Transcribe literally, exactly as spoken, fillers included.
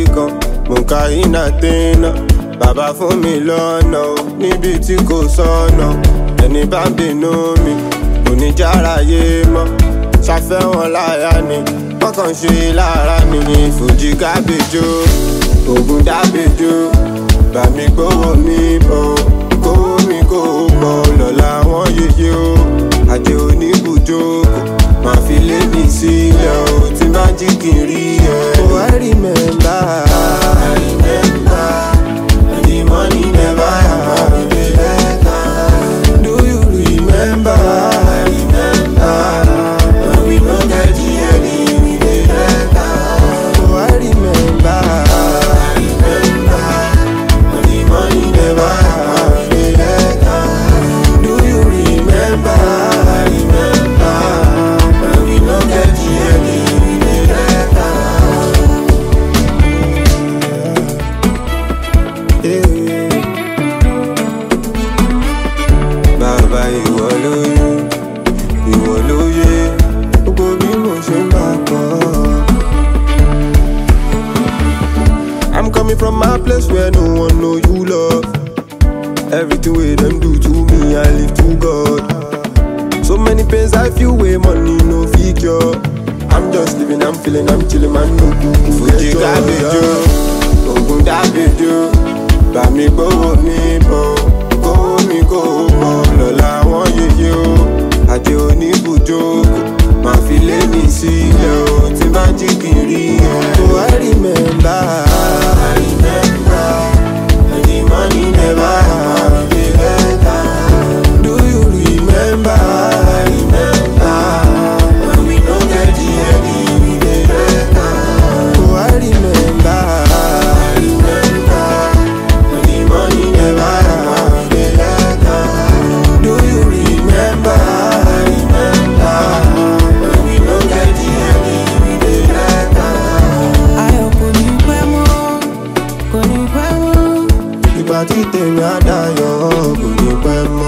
kan, mo ń ka iná tẹ́nà. Bàbá fún mi lọ́nà o, níbi tí kò sọ́nà. Ẹni bá ń bínú mi, kò ní járáyé mọ́. Ṣàfẹ́ wọn láyà ni, wọ́n kàn ṣe lára mi ní Fújì gábéjò, Ògùn dábéjò. Bá mi gbówó mi bọ̀, kówó mi kó pọ̀ lọ́la wọn yeye o. Àjẹ́ oníbùjókòó, máa fi lé mi sílẹ̀ o, tí bá jí kì í rí ẹ. Oh, I remember, I remember, when the money never had the letter. Do you remember, I remember, when we no get the money with the letter. Oh, I remember, I remember, when the money never had the letter. Do you remember, I remember, when we no get the money with the letter. Yeah. Bàbá ìwọ ló yé, ìwọ ló yé, gbogbo bí mo ṣe máa kọ́. I'm coming from my place where no one know you love. Everything wey dem do to me, I live to God. So many pains I feel wey money no fit cure. I'm just living, I'm feeling, I'm chilling, man, no good. Fújì gábéjò, Ògùn dábéjò. Bá mi gbówó mi bọ̀, kówó mi kó pọ̀ lọ́la wọn yeye o. Àjẹ́ oníbùjókòó, máa fi lé mi sílẹ̀ o, tí bá jí kì í rí ẹ. Oh, I remember, I remember, when the money never had the letter. Do you remember, I remember, when we no get the money with the letter. Oh, I remember, I remember, when the money never had the letter. Do you remember, I remember, when we no get the money with the letter. Ayọ̀ kò ní pẹ́ mọ́, kò ní pẹ́ mọ́. Ìgbà tí tèmi á dayọ̀, kò ní pẹ́ mọ́.